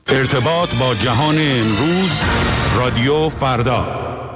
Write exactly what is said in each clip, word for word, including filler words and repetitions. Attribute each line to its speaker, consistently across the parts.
Speaker 1: ارتباط با جهان امروز، رادیو فردا.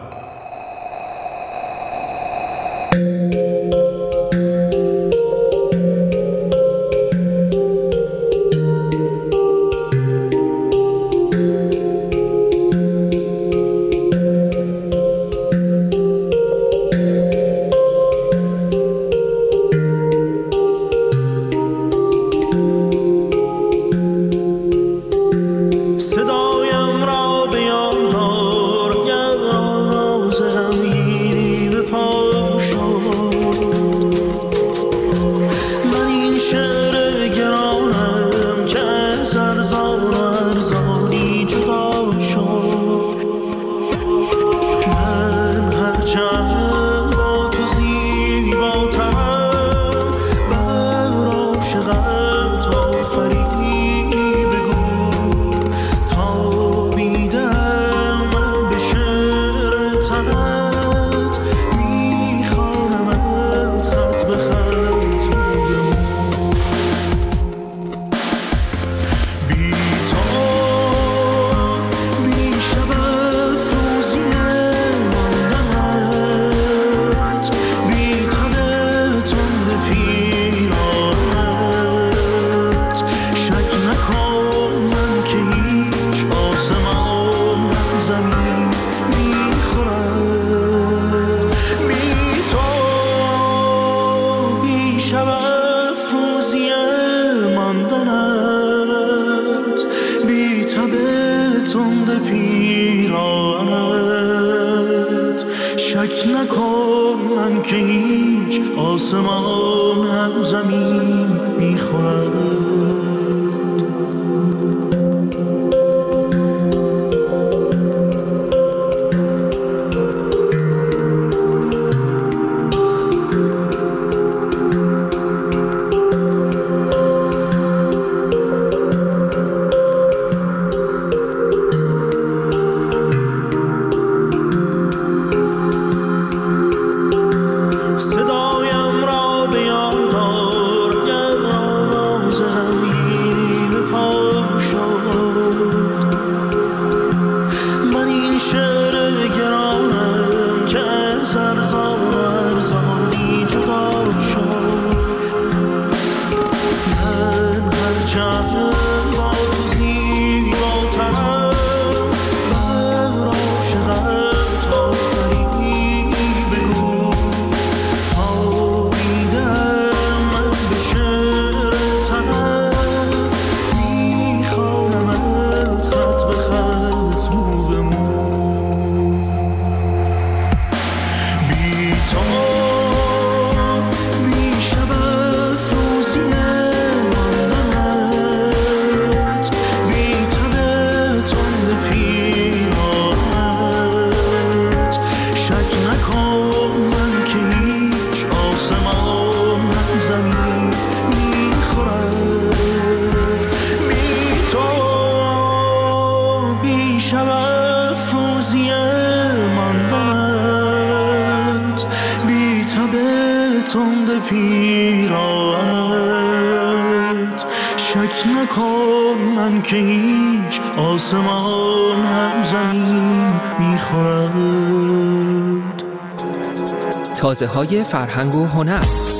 Speaker 2: تازه‌های فرهنگ و هنر.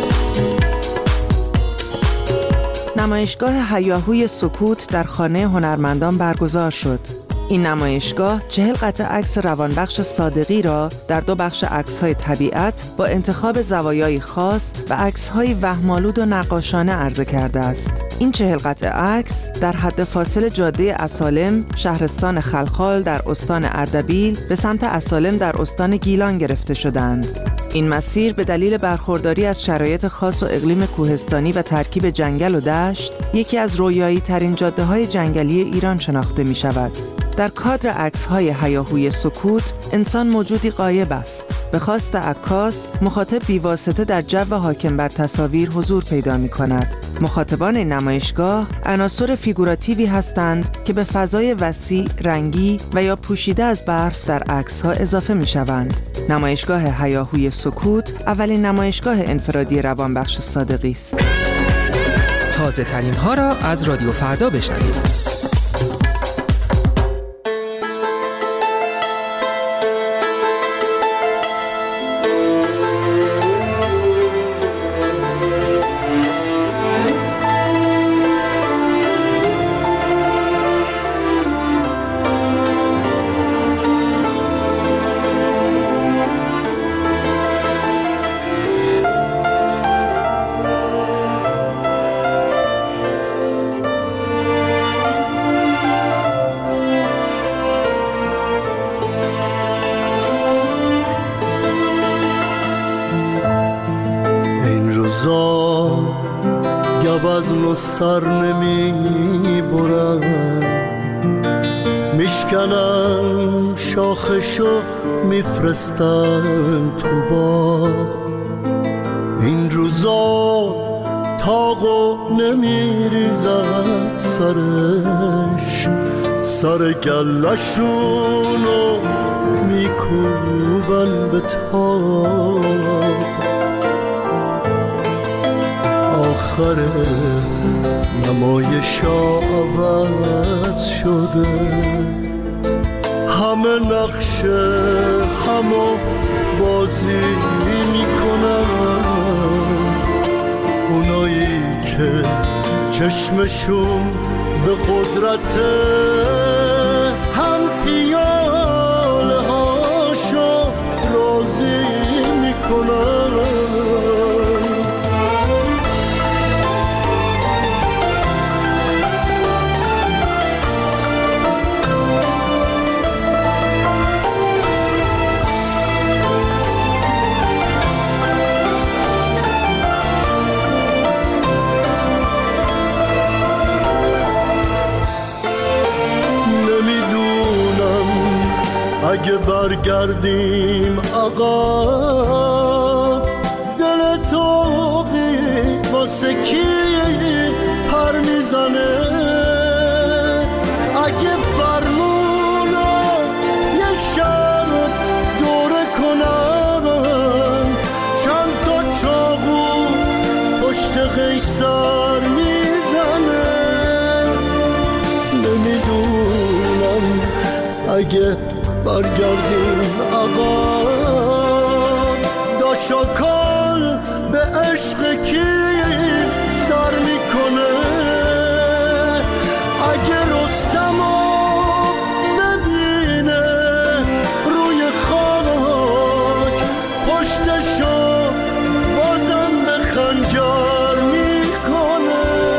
Speaker 3: نمایشگاه هیاهوی سکوت در خانه هنرمندان برگزار شد. این نمایشگاه چهل قطعه عکس روانبخش صادقی را در دو بخش عکس‌های طبیعت با انتخاب زوایای خاص و عکس‌های وهم‌آلود و نقاشانه عرضه کرده است. این چهل قطعه عکس در حد فاصل جاده عسالم، شهرستان خلخال در استان اردبیل به سمت عسالم در استان گیلان گرفته شدند. این مسیر به دلیل برخورداری از شرایط خاص و اقلیم کوهستانی و ترکیب جنگل و دشت، یکی از رویایی ترین جاده‌های جنگلی ایران شناخته می شود. در کادر عکس‌های هیاهوی سکوت، انسان موجودی غایب است. به خواست عکاس، مخاطب بی‌واسطه در جو حاکم بر تصاویر حضور پیدا می‌کند. مخاطبان این نمایشگاه عناصر فیگوراتیوی هستند که به فضای وسیع، رنگی و یا پوشیده از برف در عکس‌ها اضافه می‌شوند. نمایشگاه هیاهوی سکوت اولین نمایشگاه انفرادی روانبخش صادقی است.
Speaker 2: تازه ترین ها را از رادیو فردا بشنوید. و سر نمی برن، میشکنن شاخشو میفرستن تو باغ. این روزا تاقو نمیریزن سرش، سر گلشونو میکوبن به تاق. آخر نمایشا عوض شده، همه نقشه همو بازی میکنن. اونایی که چشمشون به قدرته هم پیاله هاشو راضی میکنن. اگه برگردیم عقب، دل توقی واسه کی پر میزنه؟ اگه فرمونو یه شب دوره کنن، چند تا چاقو پشت قیصر میزنه. نمیدونم اگه برگردیم عقب، داشاکال به عشق کی سر میکنه؟ اگه رستمو ببینه روی خاک، پشتشو بازم به خنجر میکنه.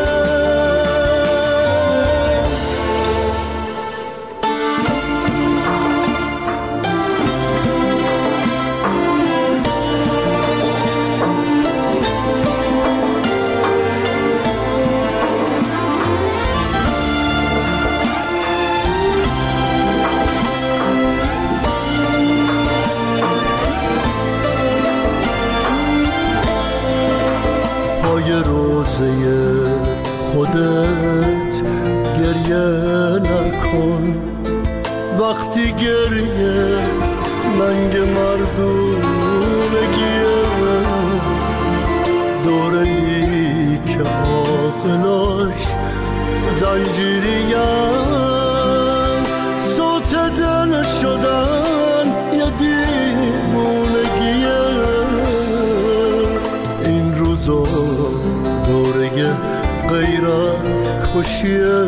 Speaker 2: خودت گریه نکن، وقتی گریه لنگ مردونگیه. دوره ای که عاقلاش زنجیریم، صوت دل شدن یه دیوونگیه. این روزا دوره غیرت کشیه،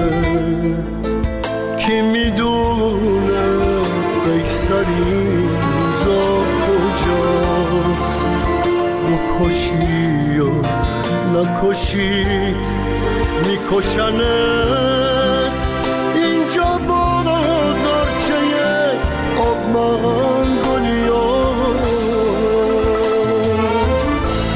Speaker 2: کی میدونه قیصر این روزا کجاست؟ بکشی و نکشی میکشنه. اینجا بازارچه آب منگولیاست.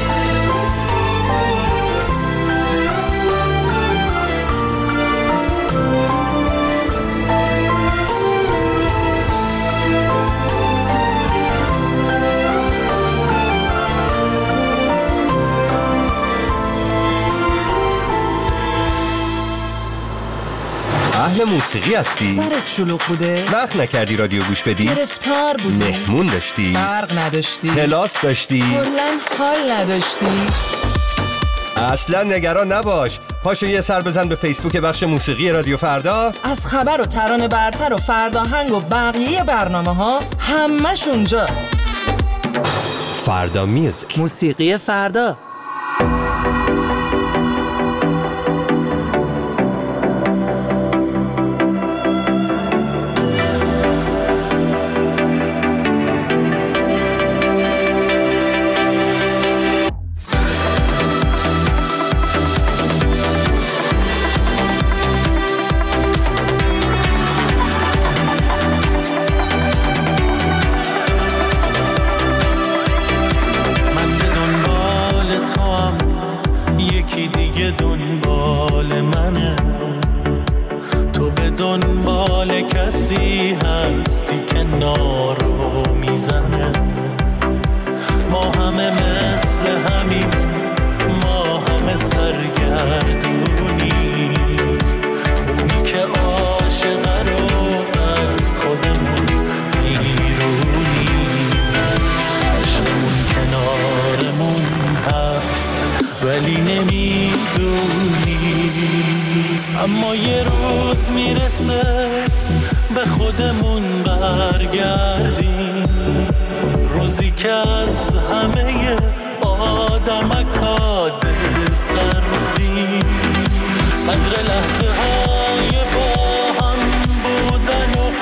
Speaker 4: اهل موسیقی هستی؟
Speaker 5: سرت شلوغ بوده؟
Speaker 4: وقت نکردی رادیو گوش بدی؟
Speaker 5: گرفتار بودی؟
Speaker 4: مهمون داشتی؟
Speaker 5: برق نداشتی؟
Speaker 4: کلاس داشتی؟
Speaker 5: کلاً حال نداشتی؟
Speaker 4: اصلا نگران نباش، پاشو یه سر بزن به فیسبوک بخش موسیقی رادیو فردا.
Speaker 5: از خبر و ترانه برتر و فرداهنگ و بقیه برنامه ها همش اونجاست.
Speaker 4: فردا میوزیک،
Speaker 5: موسیقی فردا.
Speaker 6: دنبال کسی هستی که نارو میزنه. ما همه مثل همین، ما همه سرگردونی، اونی که عاشقه رو از خودمون بیرونی، عشقمون کنارمون هست ولی نمیدونی. اما یه روز میرسه به خودمون برگردیم، روزی که از همه آدمکا دل سردیم، قدر لحظه های با هم بودن و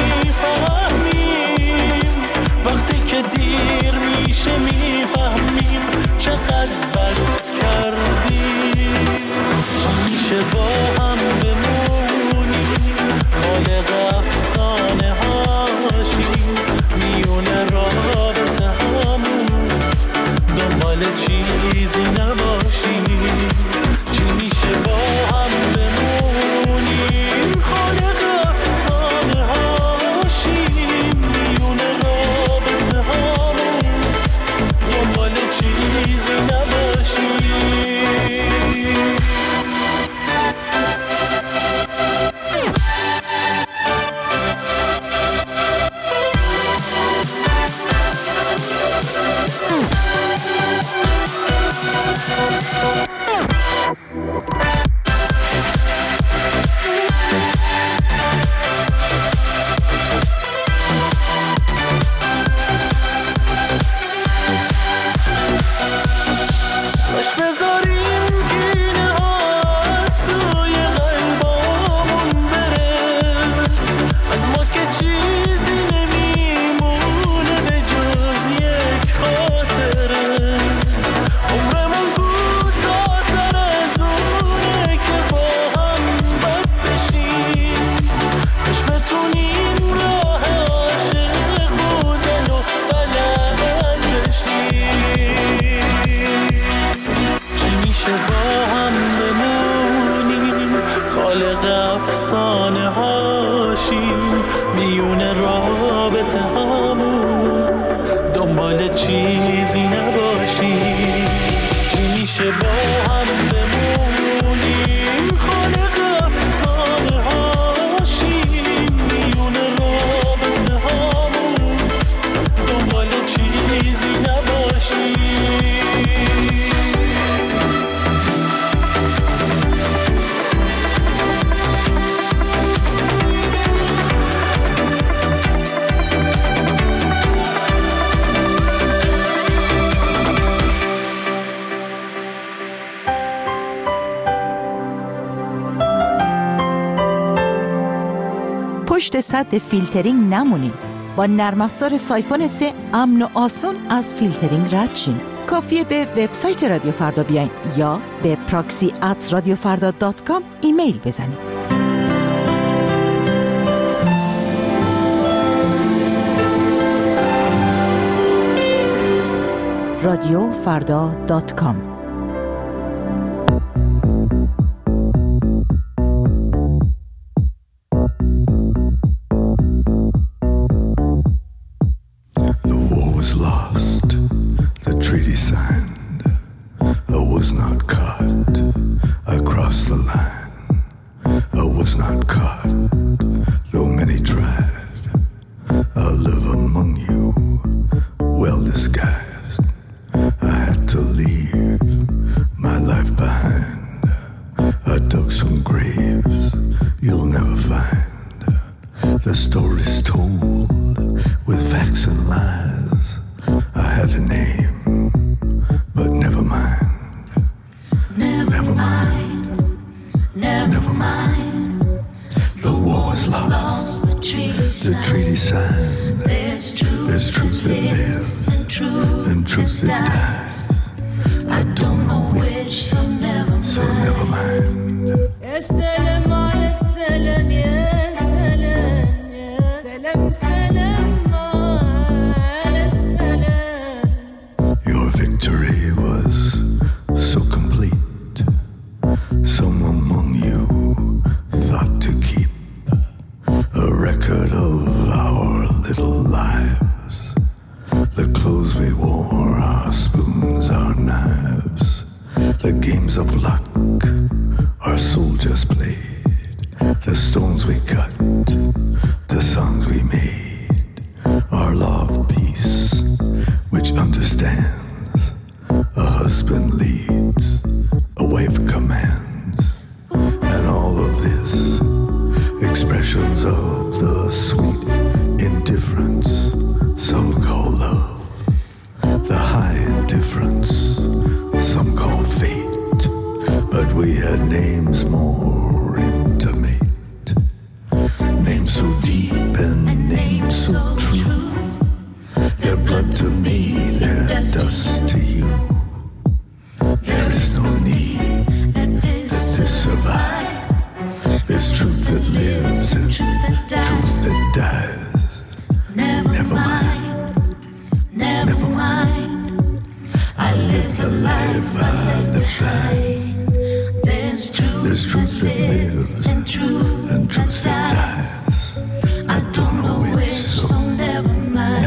Speaker 6: میفهمیم، وقتی که دیر میشه میفهمیم چقدر بد کردیم. چی میشه با هم بمونیم، خالق افسانه هاشیم، میونه رابطه همون، دنبال چیزی نباشیم. چی میشه با هم بمونیم، خالق افسانه هاشیم، میونه رابطه همون، دنبال چیزی نباشیم.
Speaker 7: پشت سد فیلترینگ نمونین. با نرم افزار سایفون سه امن و آسون از فیلترینگ رد شین. کافیه به وبسایت رادیو فردا بیاین یا به پراکسی ات رادیو فردا دات کام ایمیل بزنین. رادیو فردا دات کام.
Speaker 8: Some among you thought to keep of luck our soldiers played, the stones we cut, the songs we made, our law of peace, which understands a husband leads, a wife commands, and all of this, expressions of the sweet indifference some call love, the high indifference some call fate, but we had names more intimate, names so deep and names so true, their blood to me, their dust to you. There is no need that this survive, this truth that lives and truth that dies. Never mind, never mind, I live the life I live blind. There's truth that lives and truth that dies. I don't know which, so never mind.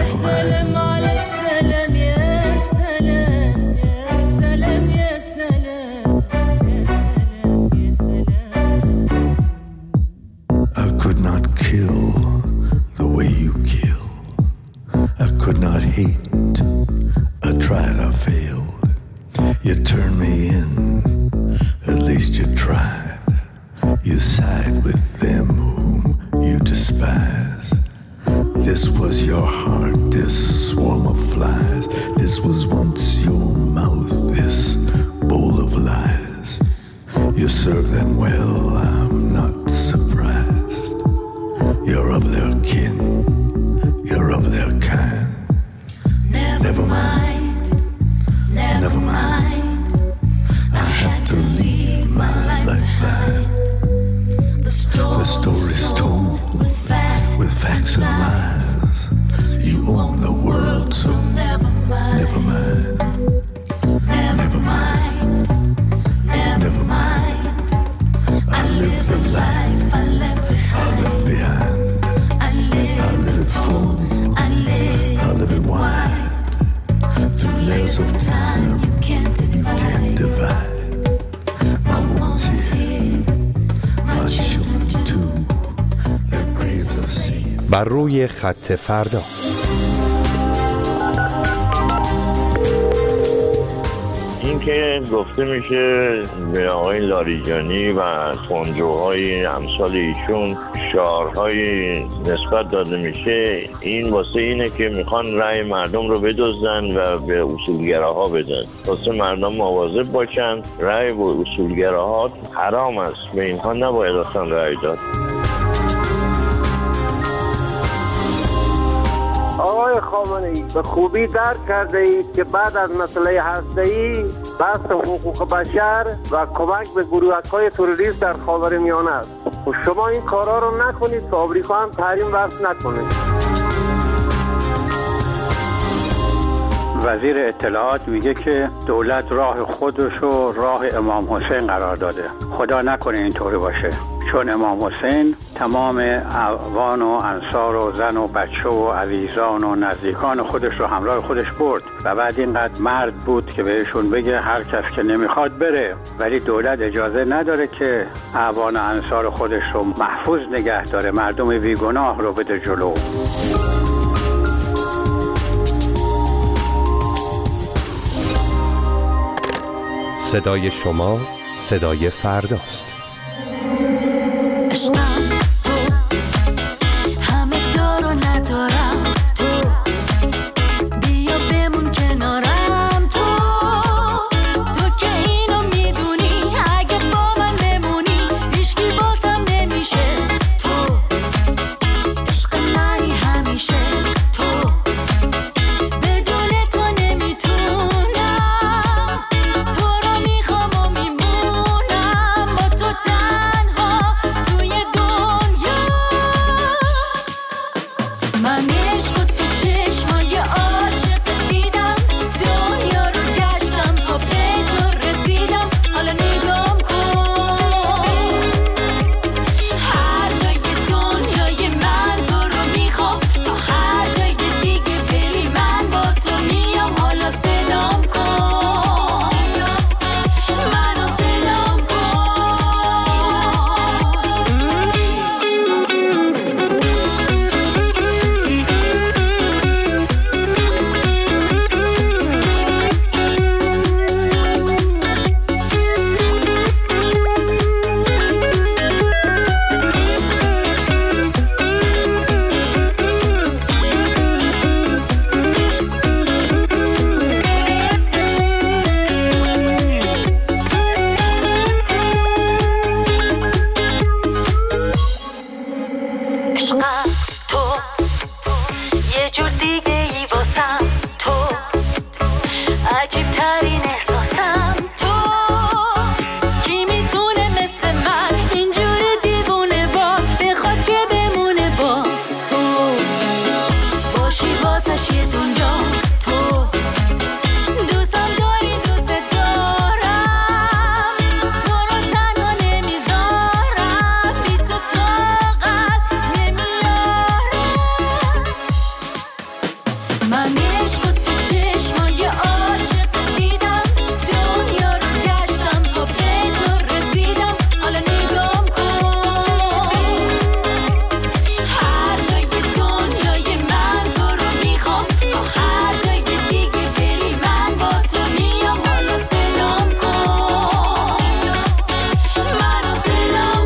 Speaker 8: I could not kill the way you kill. I could not hate. I tried, I failed. You turned me in. At least you tried. You side with them whom you despise. This was your heart, this swarm of flies. This was once your mouth, this bowl of lies. You serve them well, I'm not surprised. You're of their kin, you're of their kind. Never mind, never mind, I had to leave my life behind. The story's told with facts and lies. You own the world, so never mind, never mind, never mind, never mind. I live the life I live behind. I live it full, I live it wide. Through layers of time you can't divide. My woman's here, my children too. Their graves are safe.
Speaker 4: بر روی خط فردا.
Speaker 9: این که گفته میشه به آقای لاریجانی و خونجوهای امثال ایشون شعارهای نسبت داده میشه، این واسه اینه که میخوان رأی مردم رو بدزدن و به اصولگراها بدن، واسه مردم مواظب باشن. رأی به اصولگراها حرام است، به اینها نباید اصلا رأی داد.
Speaker 10: آقای خامنه‌ای به خوبی درک کرده اید که بعد از مسئله هسته‌ای بحث حقوق بشر و کمک به گروه‌های تروریست در خاورمیانه است. و شما این کارا رو نکنید که آمریکا هم تحریم وضع نکنه.
Speaker 11: وزیر اطلاعات میگه که دولت راه خودش رو راه امام حسین قرار داده. خدا نکنه اینطوری باشه، چون امام حسین تمام اعوان و انصار و زن و بچه و عزیزان و نزدیکان خودش رو همراه خودش برد و بعد اینقدر مرد بود که بهشون بگه هر کس که نمیخواد بره، ولی دولت اجازه نداره که اعوان و انصار خودش رو محفوظ نگه داره، مردم بیگناه رو بده جلو.
Speaker 4: صدای شما صدای فرداست.
Speaker 12: عشقم تو همه دار و ندارم، تو بیا بمون کنارم، تو تو که اینو میدونی، اگه با من بمونی هیچکی بازم نمیشه. تو عشق منی همیشه، تو بدون تو نمیتونم، تو رو میخوام و میمونم، با تو تو یه جور دیگه ای واسم تو عجیب ترین احساسم تو کی میتونه مثل من اینجور دیوونه با بخواد که بمونه با تو باشی واسش یه دنیا تو دوستم داری دوست دارم تو رو تنها نمیذارم بی تو طاقت نمیارم من عشق تو چشمای عاشق دیدم دنیا رو گشتم تا به تو رسیدم حالا نگام کن هر جای دنیای من تو رو میخوام تا هر جای دیگه بری من با تو میام حالا سلام کن منو سلام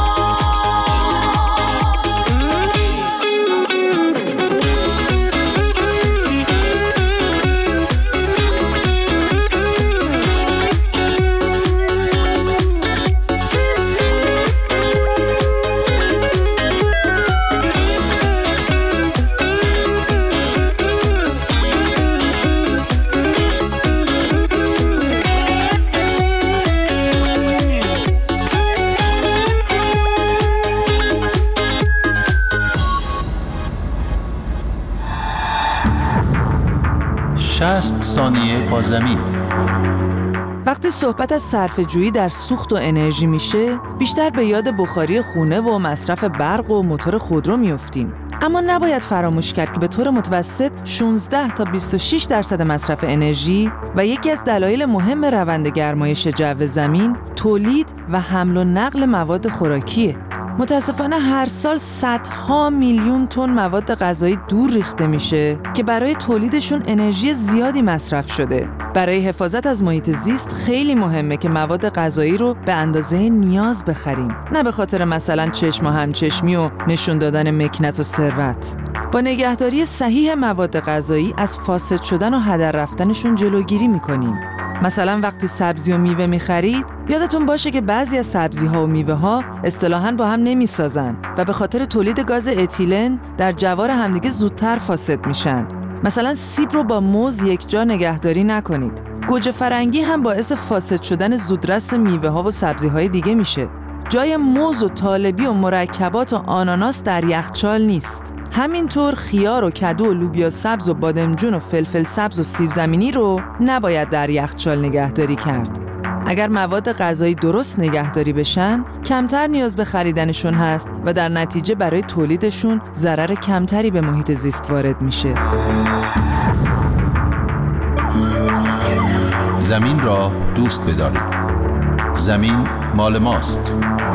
Speaker 1: شصت ثانیه با زمین.
Speaker 3: وقتی صحبت از صرفه‌جویی در سوخت و انرژی میشه، بیشتر به یاد بخاری خونه و مصرف برق و موتور خودرو میافتیم. اما نباید فراموش کرد که به طور متوسط شانزده تا بیست و شش درصد مصرف انرژی و یکی از دلایل مهم روند گرمایش جو زمین تولید و حمل و نقل مواد خوراکیه. متاسفانه هر سال صدها میلیون تن مواد غذایی دور ریخته میشه که برای تولیدشون انرژی زیادی مصرف شده. برای حفاظت از محیط زیست خیلی مهمه که مواد غذایی رو به اندازه نیاز بخریم، نه به خاطر مثلا چشم و همچشمی و نشون دادن مکنت و ثروت. با نگهداری صحیح مواد غذایی از فاسد شدن و هدر رفتنشون جلوگیری میکنیم. مثلا وقتی سبزی و میوه میخرید یادتون باشه که بعضی از سبزی ها و میوه ها اصطلاحاً با هم نمیسازن و به خاطر تولید گاز اتیلن در جوار همدیگه زودتر فاسد میشن. مثلا سیب رو با موز یک جا نگهداری نکنید. گوجه فرنگی هم باعث فاسد شدن زودرس میوه ها و سبزی های دیگه میشه. جای موز و طالبی و مرکبات و آناناس در یخچال نیست. همینطور خیار و کدو و لوبیا سبز و بادمجون و فلفل سبز و سیب زمینی رو نباید در یخچال نگهداری کرد. اگر مواد غذایی درست نگهداری بشن، کمتر نیاز به خریدنشون هست و در نتیجه برای تولیدشون ضرر کمتری به محیط زیست وارد میشه.
Speaker 1: زمین را دوست بدارید. زمین مال ماست.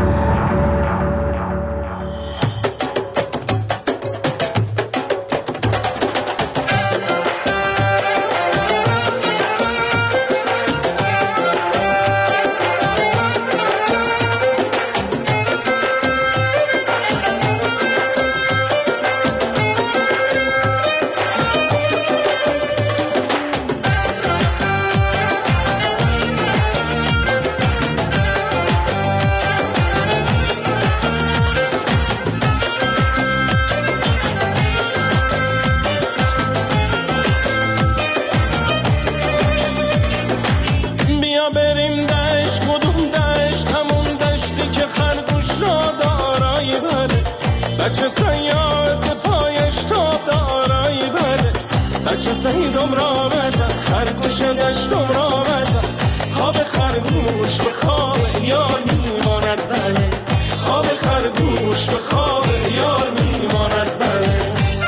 Speaker 6: بچه سیاد پایش تا دارایی بره بچه سیدم را بزن خرگوش دشتم را بزن خواب خرگوش به خواب یار میماند بله خواب خرگوش به خواب یار میماند بله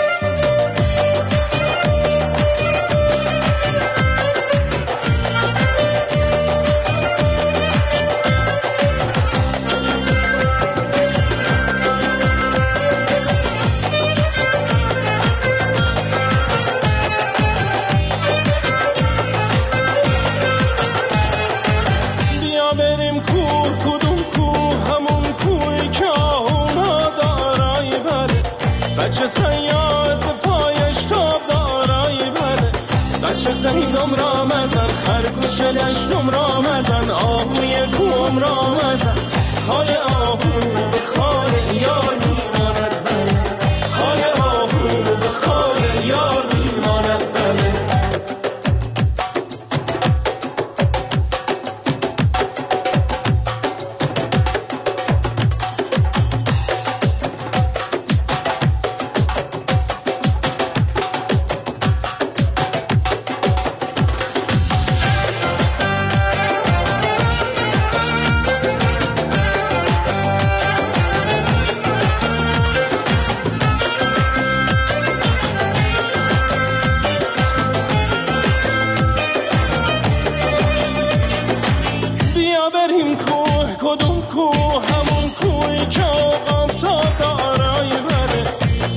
Speaker 6: بچه سیدم را مزن خرگوش دشتم را مزن آهوی کوم را مزن خال آهو به خال یار میماند بله خال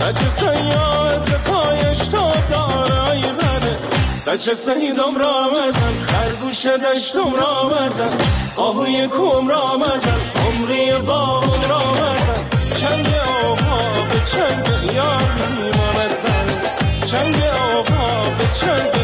Speaker 6: بچه سیاد پایش تا دارایی بده بچه سیدم را مزن خرگوش دشتم را مزن آهوی کم را مزن عمری باغم را مزن چنگ آقا به چنگ یار میماند بند چنگ آقا به چنگ